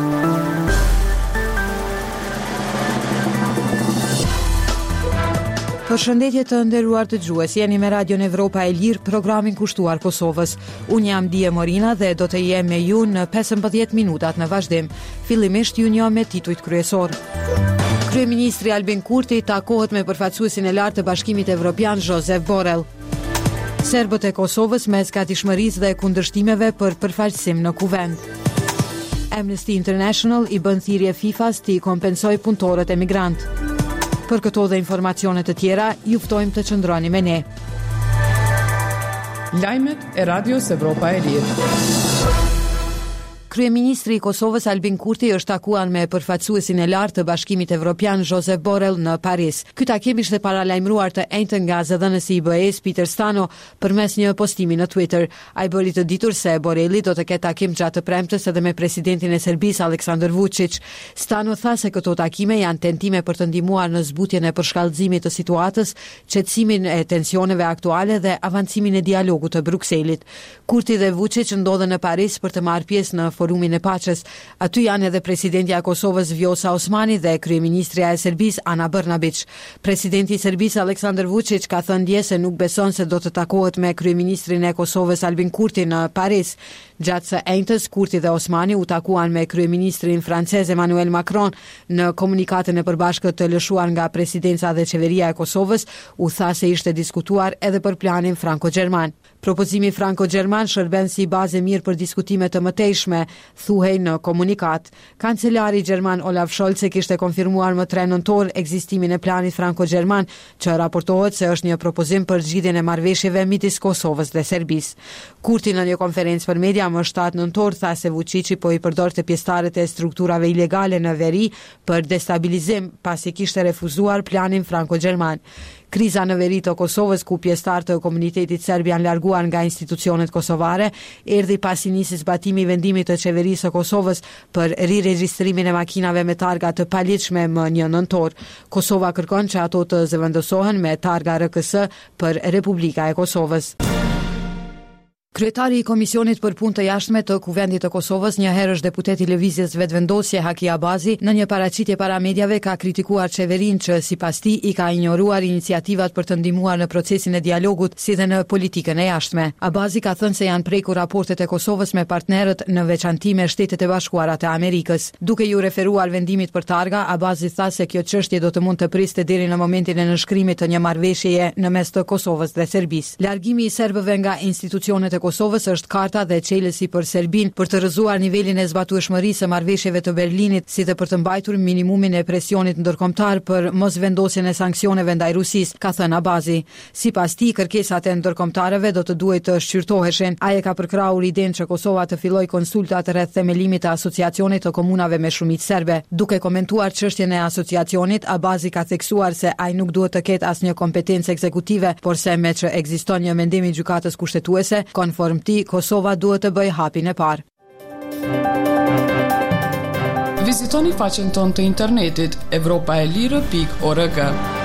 Përshëndetje të nderuar dëgjues, jeni me Radion Evropa e Lirë, programin kushtuar Kosovës. Unë jam Dije Morina dhe do të jem me ju në 15 minutat në vazhdim. Fillimisht ju njoh me titujt kryesor. Kryeministri Albin Kurti takohet me përfaqësuesin e lartë të Bashkimit Evropian Josep Borrell. Serbët e Kosovës mes gatishmërisë dhe kundërshtimeve për përfaqësim në kuvend. Amnesty International i bën thirrje FIFA-s të kompensojë punëtorët emigrant. Për këto dhe informacione të tjera, ju ftojmë të qëndroni me ne. Lajmet e Radios Evropa e Lirë. Kryeministri i Kosovës Albin Kurti është takuar me përfaqësuesin e lartë të Bashkimit Evropian Josep Borrell në Paris. Ky takim ishte paralajmëruar të njëjtën nga zëdhënësi i BE-s Peter Stano përmes një postimi në Twitter. Ai bëri të ditur se Borrelli do të ketë takim gjatë të premtes edhe me presidentin e Serbisë Aleksandar Vučić. Stano tha se këto takime janë tentime për të ndihmuar në zbutjen e përshkallëzimit të situatës, qetësimin e tensioneve aktuale dhe avancimin e dialogut të Brukselit. Kurti dhe Vučić ndodhen në Paris për të marrë pjesë në forumin e paqes. Aty janë edhe presidentja e Kosovës Vjosa Osmani dhe kryeministrja e Serbisë Ana Brnabić. Presidenti i Serbisë Aleksandar Vučić ka thënë dje se nuk beson se do të takohet me kryeministrin e Kosovës Albin Kurti në Paris. Gjatë së enjtës, Kurti dhe Osmani u takuan me kryeministrin francez Emmanuel Macron. Në komunikatën e përbashkët të lëshuar nga presidenca dhe qeveria e Kosovës, u tha se ishte diskutuar edhe për planin franko-gjerman. Propozimi franko-gjerman shërben si bazë mirë për diskutime të mëtejshme, thuhej në komunikat. Kancelari gjerman Olaf Scholz kishte konfirmuar më 3 nëntor ekzistimin e planit franko-gjerman, që raportohet se është një propozim për zgjidhjen e marrëveshjeve midis Kosovës dhe Serbisë. Kurti në një konferencë për media më 7 nëntor tha se Vučići po i përdorte pjesëtarët e strukturave ilegale në veri për destabilizim, pasi kishte refuzuar planin franko-gjerman. Kriza në veri të Kosovës, ku pjesëtarë të komunitetit serb janë larguar nga institucionet kosovare, erdhi pasi nisi zbatimi i vendimit të qeverisë së Kosovës për riregjistrimin e makinave me targa të paligjshme më 1 nëntor. Kosova kërkon që ato të zëvendësohen me targa RKS për Republika e Kosovës. Kryetari i Komisionit për Punë të Jashtme të Kuvendit të Kosovës, një herë është deputet i Lëvizjes Vetëvendosje Haki Abazi, në një paraqitje para mediave ka kritikuar qeverinë që sipas tij i ka injoruar iniciativat për të ndihmuar në procesin e dialogut si dhe në politikën e jashtme. Abazi ka thënë se janë prekur raportet e Kosovës me partnerët, në veçanti me Shtetet e Bashkuara të Amerikës. Duke ju referuar vendimit për targa, Abazi tha se kjo çështje do të mund të priste deri në momentin e nënshkrimit të një marrëveshjeje në mes të Kosovës dhe Serbisë. Largimi i serbëve nga institucionet Kosovës është karta dhe çelësi për Serbinë për të rrëzuar nivelin e zbatueshmërisë së marrëveshjeve të Berlinit, si dhe për të mbajtur minimumin e presionit ndërkombëtar për mosvendosjen e sanksioneve ndaj Rusisë, ka thënë Abazi. Sipas tij, kërkesat e ndërkombëtarëve do të duhet të shqyrtoheshin. Ai e ka përkrahur idenë që Kosova të fillojë konsultat rreth themelimit të asociacionit të komunave me shumicë serbe. Duke komentuar çështjen e asociacionit, Abazi ka theksuar se ai nuk duhet të ketë asnjë kompetencë ekzekutive, por se me që ekziston një mendim i gjykatës kushtetuese, konformti, Kosova duhet të bëjë hapin e parë. Vizitoni faqen tonë të internetit europaelire.org.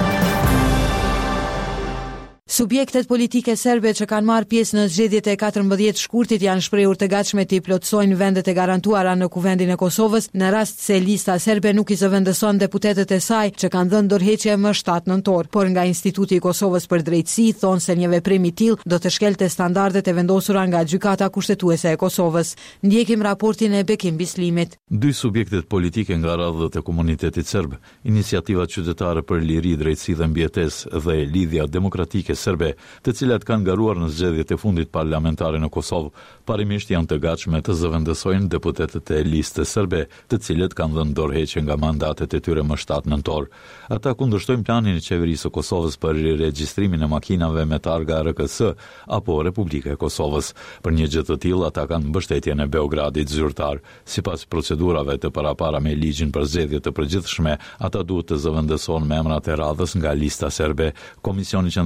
Subjektet politike serbe që kanë marrë pjesë në zgjedhjet e 14 shkurtit janë shprehur të gatshme të plotësojnë vendet e garantuara në Kuvendin e Kosovës, në rast se lista serbe nuk i zëvendëson deputetët e saj që kanë dhënë dorëheqje më 7 nëntor. Por nga Instituti i Kosovës për Drejtësi thonë se një veprim i tillë do të shkelte standardet e vendosura nga Gjykata Kushtetuese e Kosovës. Ndjekim raportin e Bekim Bislimit. 2 subjektet politike nga radhët e komunitetit serb, Iniciativa Qytetare për Liri, Drejtësi dhe Mbijetesë dhe Lidhja Demokratike serbe, të cilat kanë garuar në zgjedhjet e fundit parlamentare në Kosovë, parimisht janë të gatshme të zëvendësojnë deputetët e listës serbe, të cilët kanë dhënë dorëheqje nga mandatet e tyre më 7 nëntor. Ata kundërshtojnë planin e qeverisë së Kosovës për regjistrimin e makinave me targa RKS apo Republika e Kosovës. Për një gjë të tillë ata kanë mbështetjen e Beogradit zyrtar. Sipas procedurave të parapara me ligjin për zgjedhje të përgjithshme, ata duhet të zëvendësohen me emrat e radhës nga lista serbe. Komisioni qendror i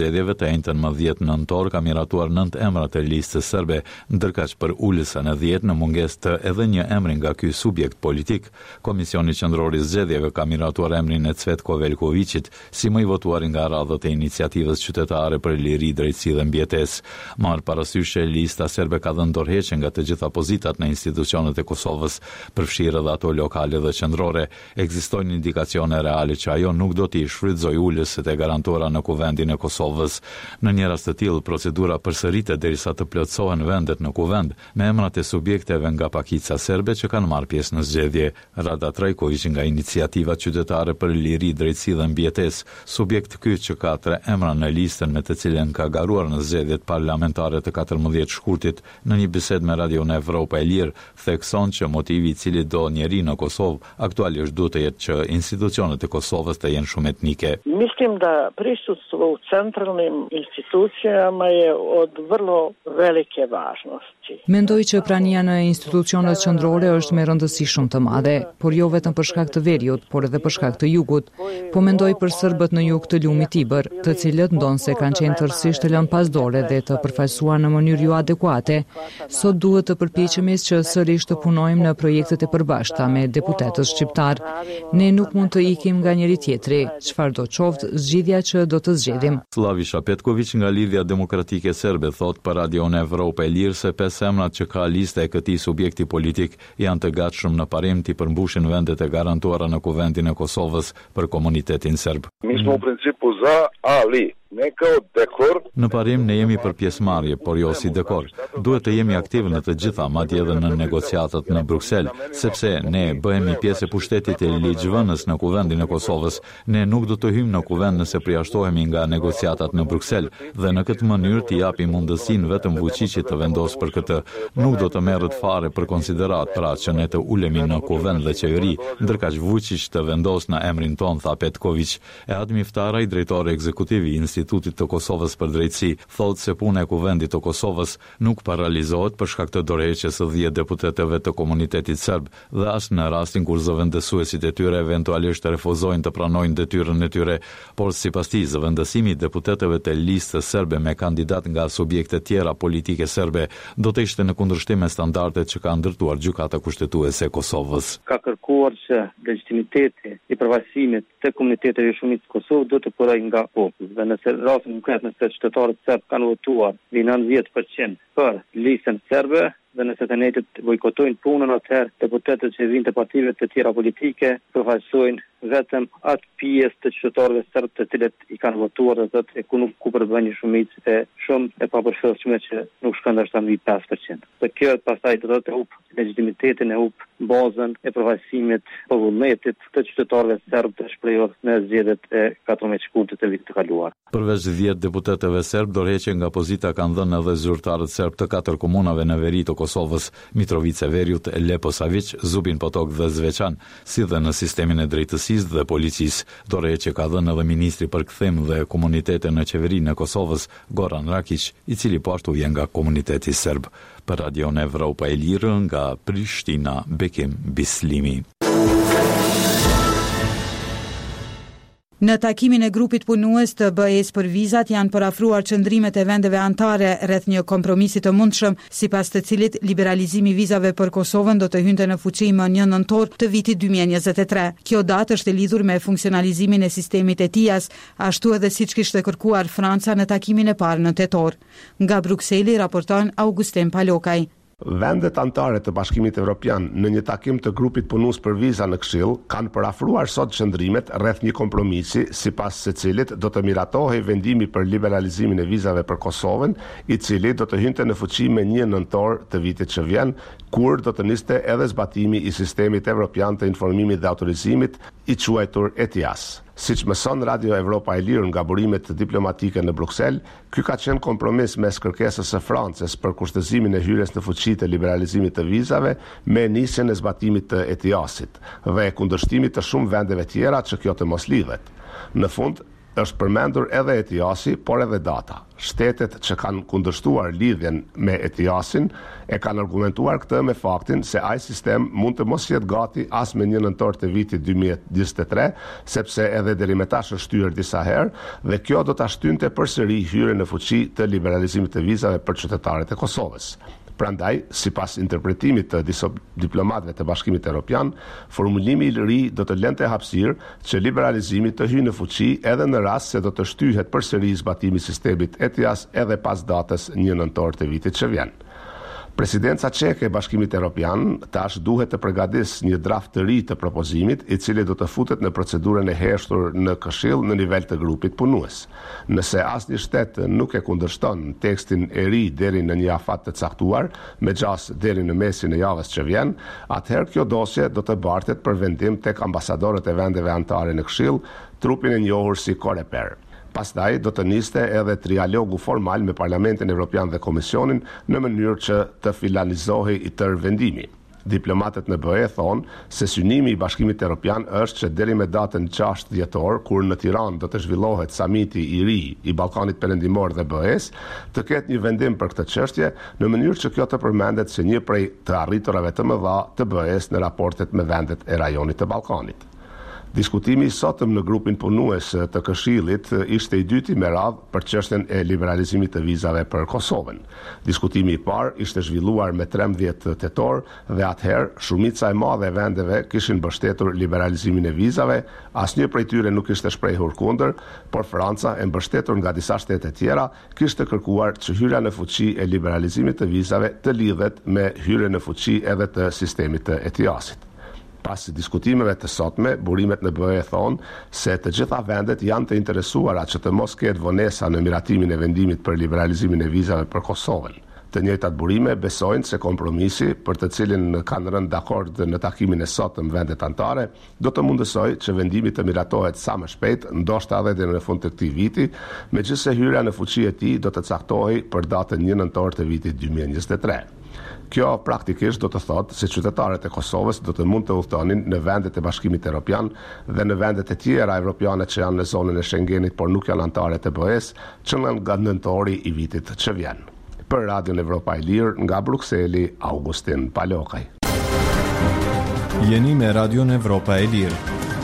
zgjedhjeve të njëjtën më 10 nëntor ka miratuar 9 emra të listës serbe, ndërkaq për ulësën e 10 në mungesë të edhe një emri nga ky subjekt politik. Komisioni qendror i zgjedhjeve ka miratuar emrin e Cvetko Veljkovićit si më i votuar nga radhët e iniciativës qytetare për liri, drejtësi dhe mbjetesë. Marr parasysh që lista serbe ka dhënë dorëheqje nga të gjitha pozitat në institucionet e Kosovës, përfshirë edhe ato lokale dhe qendrore. Ekzistojnë indikacione reale që ajo nuk do t'i shfrytëzoj ulësit e garantuara në kuvendin e Kosovës. Në një rast të tillë, procedura përsëritet derisa të plotësohen vendet në kuvend me emrat e subjekteve nga pakica serbe që kanë marrë pjesë në zgjedhje. Rada Trajković nga Iniciativa Qytetare për Liri, Drejtësi dhe Mbjetesë, subjekt ky që ka 3 emra në listën me të cilën ka garuar në zgjedhjet parlamentare të 14 shkurtit, në një bisedë me Radion Evropa e Lirë, thekson që motivi i cili do njeri në Kosovë aktualisht duhet të jetë që institucionet e Kosovës të jenë shumë etnike. Mislim da prisustvo u centralnim institucijama je od vrlo velike važnosti. Mendoj që prania në institucionet qendrore është me rëndësi shumë të madhe, por jo vetëm për shkak të veriut, por edhe për shkak të jugut. Po mendoj për serbët në jug të lumit Tiber, të cilët ndonse kanë qenë tërësisht të lënë pas dore dhe të përfaqësuar në mënyrë jo adekuate. Sot duhet të përpiqemi që sërish të punojmë në projektet e përbashkëta me deputetët shqiptar. Ne nuk mund të ikim nga njëri tjetri, çfarë do qoftë zgjidhja që do të zgjedhim. Slavisha Petković nga Lidhja Demokratike Serbe thot për Radion Evropa e Lirë se 5 emrat që ka lista e këtij subjekti politik janë të gatshëm në parim të përmbushin vendet e garantuara në kuvendin e Kosovës për komunitetin serb. Mi smo u principu za, ali ne kao dekor. Në parim ne jemi për pjesëmarrje, por jo si dekor. Duhet të jemi aktiv në të gjitha, madje edhe në negociatat në Bruksel, sepse ne bëhemi pjesë e pushtetit e ligjvënës në kuvendin e Kosovës. Ne nuk do të hyjmë në kuvend nëse përjashtohemi nga negociatat në Bruksel dhe në këtë mënyrë t'i japim mundësinë vetëm Vučićit të vendosë për këtë. Nuk do të merret fare për konsiderat pra që ne të ulemi në kuvend dhe qeveri, ndërkaq Vučić të vendosë në emrin ton, tha Petković. Admi Ftaraj, drejtori ekzekutiv i Institutit të Kosovës për drejtësi, thotë se puna e kuvendit të Kosovës nuk paralizohet për shkak të dorëheqjes së 10 deputetëve të komunitetit serb dhe as në rastin kur zëvendësuesit e tyre eventualisht refuzojnë të pranojnë detyrën e tyre, por sipas tij zëvendësimi i deputetëve të listës serbe me kandidat nga subjekte tjera politike serbe do të ishte në kundërshtim me standardet që ka ndërtuar Gjykata Kushtetuese e Kosovës. Ka kërkuar që legitimiteti i përfaqësimit të komuniteteve shumicës Kosovë do të përrej nga populli. Dhe nëse rastin konkret nëse qytetarët serb kanë votuar mbi 90% për listën serbe dhe nëse të njëjtët bojkotojnë punën, atëherë deputetët që vinë të partive të tjera politike përfaqësojnë vetëm atë pjesë të qytetarëve serb të cilët i kanë votuar dhe thotë ku përbën një shumicë e shumë e papërshtatshme që nuk shkon ndoshta mbi 5%. Dhe kjo pastaj do të hup legitimitetin, e hup bazën e përfaqësimit të vullnetit të qytetarëve serb të shprehur në zgjedhjet e 14 shkurtit të vitit të kaluar. Përveç 10 deputetëve serb, dorëheqje nga pozita kanë dhënë edhe zyrtarët serb të 4 komunave në veri të Kosovës, Mitrovica e Veriut, Leposavić, Zubin Potok dhe Zveçan, si dhe në sistemin e drejtësisë dhe policisë. Dorëheqje ka dhënë edhe ministri për kthim dhe komunitete në qeverinë e Kosovës, Goran Rakić, i cili po ashtu vjen nga komuniteti serb. Për Radion Evropa e Lirë nga Prishtina, Bekim Bislimi. Në takimin e grupit punues të BE-s për vizat janë parafruar qëndrimet e vendeve anëtare rreth një kompromisi të mundshëm, sipas të cilit liberalizimi i vizave për Kosovën do të hynte në fuqi më 1 nëntor të vitit 2023. Kjo datë është e lidhur me funksionalizimin e sistemit ETIAS, ashtu edhe siç kishte kërkuar Franca në takimin e parë në tetor. Nga Brukseli raporton Augustin Palokaj. Vendet anëtare të Bashkimit Evropian në një takim të grupit punues për viza në Këshill kanë parafruar sot qëndrimet rreth një kompromisi sipas së cilit do të miratohej vendimi për liberalizimin e vizave për Kosovën, i cili do të hynte në fuqi me 1 nëntor të vitit që vjen, kur do të niste edhe zbatimi i sistemit evropian të informimit dhe autorizimit, i quajtur ETIAS. Siç mëson Radio Evropa e Lirë nga burimet diplomatike në Bruksel, ky ka qenë kompromis mes kërkesës së Francës për kushtëzimin e hyrjes në fuqi të liberalizimit të vizave me nisjen e zbatimit të ETIAS-it dhe e kundërshtimit të shumë vendeve tjera që kjo të mos lidhet. Në fund, Është përmendur edhe ETIAS-i, por edhe data. Shtetet që kanë kundërshtuar lidhjen me ETIAS-in e kanë argumentuar këtë me faktin se ai sistem mund të mos jetë gati as me 1 nëntor të vitit 2023, sepse edhe deri me tash është shtyr disa herë dhe kjo do ta shtynte përsëri hyrjen në fuqi të liberalizimit të vizave për qytetarët e Kosovës. Prandaj, sipas interpretimit të disa diplomatëve të Bashkimit Evropian, formulimi i ri do të lënte hapësirë që liberalizimi të hyjë në fuqi edhe në rast se do të shtyhet përsëri zbatimi i sistemit ETIAS edhe pas datës 1 nëntor të vitit që vjen. Presidenca çeke e Bashkimit Evropian tash duhet të përgatisë një draft të ri të propozimit, i cili do të futet në procedurën e heshtur në Këshill në nivel të grupit punues. Nëse asnjë shtet nuk e kundërshton tekstin e ri deri në një afat të caktuar, me gjas deri në mesin e javës që vjen, atëherë kjo dosje do të bartet për vendim tek ambasadorët e vendeve anëtare në Këshill, trupin e njohur si Coreper. Pastaj do të niste edhe trialogu formal me Parlamentin Evropian dhe Komisionin në mënyrë që të finalizohej i tërë vendimi. Diplomatët në BE thonë se synimi i Bashkimit Evropian është që deri me datën 6 dhjetor, kur në Tiranë do të zhvillohet samiti i ri i Ballkanit Perëndimor dhe BE-s, të ketë një vendim për këtë çështje në mënyrë që kjo të përmendet si një prej të arriturave të mëdha të BE-s në raportet me vendet e rajonit të Ballkanit. Diskutimi i sotëm në grupin punues të Këshillit ishte i dyti me radhë për çështjen e liberalizimit të vizave për Kosovën. Diskutimi i parë ishte zhvilluar me 13 tetor dhe atëherë shumica e madhe e vendeve kishin mbështetur liberalizimin e vizave, asnjë prej tyre nuk ishte shprehur kundër, por Franca, e mbështetur nga disa shtete tjera, kishte kërkuar që hyrja në fuqi e liberalizimit të vizave të lidhet me hyrjen në fuqi edhe të sistemit të ETIAS-it. Pas diskutimeve të sotme, burimet në BE thonë se të gjitha vendet janë të interesuara që të mos ketë vonesa në miratimin e vendimit për liberalizimin e vizave për Kosovën. Të njëjtat burime besojnë se kompromisi, për të cilin kanë rënë dakord në takimin e sotëm vendet anëtare, do të mundësoj që vendimi të miratohet sa më shpejt, ndoshta edhe deri në fund të këtij viti, megjithëse hyrja në fuqi e tij do të caktohej për datën 1 nëntor të vitit 2023. Kjo praktikisht do të thotë se qytetarët e Kosovës do të mund të udhtonin në vendet e Bashkimit Evropian dhe në vendet e tjera evropiane që janë në zonën e Schengenit por nuk janë anëtare të BE-s, që nga nëntori i vitit që vjen. Për Radion Evropa e Lirë, nga Brukseli, Augustin Palokaj. Jeni me Radion Evropa e Lirë.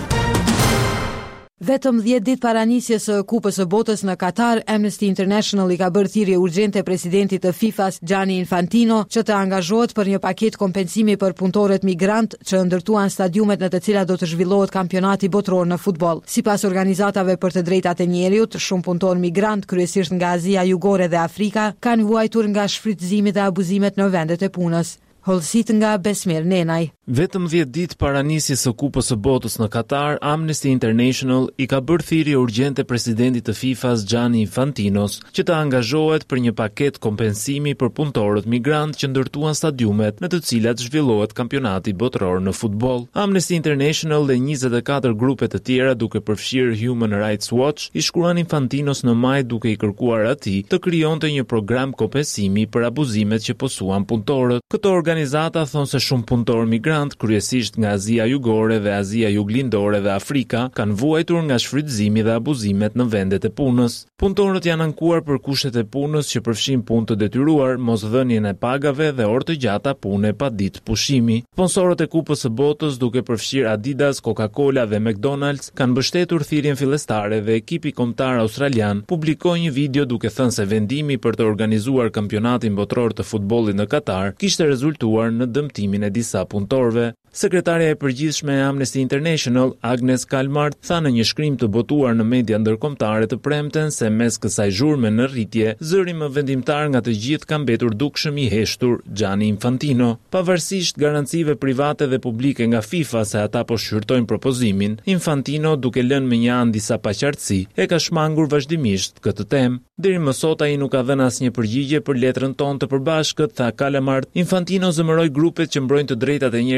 Vetëm 10 ditë para nisjes së Kupës së Botës në Katar, Amnesty International i ka bërë thirrje urgjente presidentit të FIFA-s Gianni Infantino që të angazhohet për një paketë kompensimi për punëtorët migrant që ndërtuan stadiumet në të cilat do të zhvillohet kampionati botror në futboll. Sipas organizatave për të drejtat e njerëzit, shumë punëtorë migrant, kryesisht nga Azia Jugore dhe Afrika, kanë huajtur nga shfrytëzimit dhe abuzimet në vendet e punës. Hollësit nga Besmir Nenaj. Vetëm 10 ditë para nisjes së Kupës së Botës në Katar, Amnesty International i ka bërë thirrje urgjente presidentit të FIFA-s Gianni Infantinos që të angazhohet për një paketë kompensimi për punëtorët migrant që ndërtuan stadiumet në të cilat zhvillohet kampionati botror në futboll. Amnesty International dhe 24 grupe të tjera, duke përfshirë Human Rights Watch, i shkruan Infantinos në maj duke i kërkuar atij të krijonte një program kompensimi për abuzimet që posuan punëtorët. Këto organizata thonë se shumë punëtorë migrant, kryesisht nga Azia Jugore dhe Azia Juglindore dhe Afrika, kanë vuajtur nga shfrytëzimi dhe abuzimet në vendet e punës. Punëtorët janë ankuar për kushtet e punës që përfshin punë të detyruar, mosdhënien e pagave dhe orë të gjata pune pa ditë pushimi. Sponsorët e Kupës së Botës, duke përfshirë Adidas, Coca-Cola dhe McDonald's, kanë mbështetur thirrjen fillestare dhe ekipi kombëtar australian publikoi një video duke thënë se vendimi për të organizuar kampionatin botror të futbollit në Katar kishte rezultuar në dëmtimin e disa punëtorëve. Sekretarja e përgjithshme e Amnesty International, Agnes Calmart, tha në një shkrim të botuar në media ndërkombëtare të premten se mes kësaj zhurme në rritje, zëri më vendimtar nga të gjithë ka mbetur dukshëm i heshtur Gianni Infantino. Pavarësisht garancive private dhe publike nga FIFA se ata po shqyrtojnë propozimin, Infantino, duke lënë me një anë disa paqartësi, e ka shmangur vazhdimisht këtë temë. Deri më sot ai nuk ka dhënë asnjë përgjigje për letrën tonë të përbashkët, tha Calmart. Infantino zemëroi grupet që mbrojnë të drejtat e njeriu duke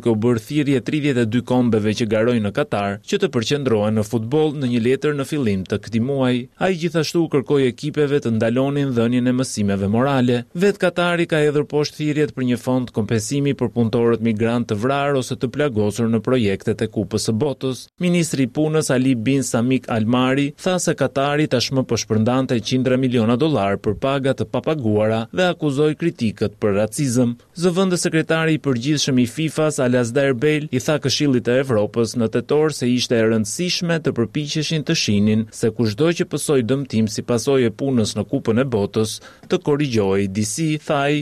u bërë thirrje 32 kombeve që garojnë në Katar që të përqendrohen në futboll në një letër në fillim të këtij muaji. Ai gjithashtu kërkoi ekipeve të ndalonin dhënien e mësimeve morale. Vet Katari ka hedhur poshtë thirrjet për një fond kompensimi për punëtorët migrant të vrarë ose të plagosur në projektet e Kupës së Botës. Ministri i Punës Ali bin Samik Al Mari tha se Katari tashmë po shpërndante $100 miliona për paga të papaguara dhe akuzoi kritikët për racizëm. Zëvendës sekretari i përgjithshëm i FIFA-s Alasdair Bale i tha Këshillit të Evropës në tetor se ishte e rëndësishme të përpiqeshin të shihnin se kushdo që pësoi dëmtim si pasojë e punës në Kupën e Botës të korrigjojë, disi thaj.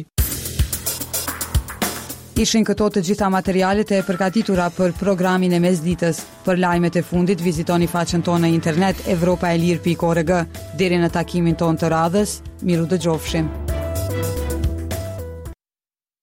Ishin këto të gjitha materialet e përgatitura për programin e mesditës. Për lajmet e fundit vizitoni faqen tonë në internet evropaelir.org. Deri në takimin tonë të radhës, miru dëgjofshim.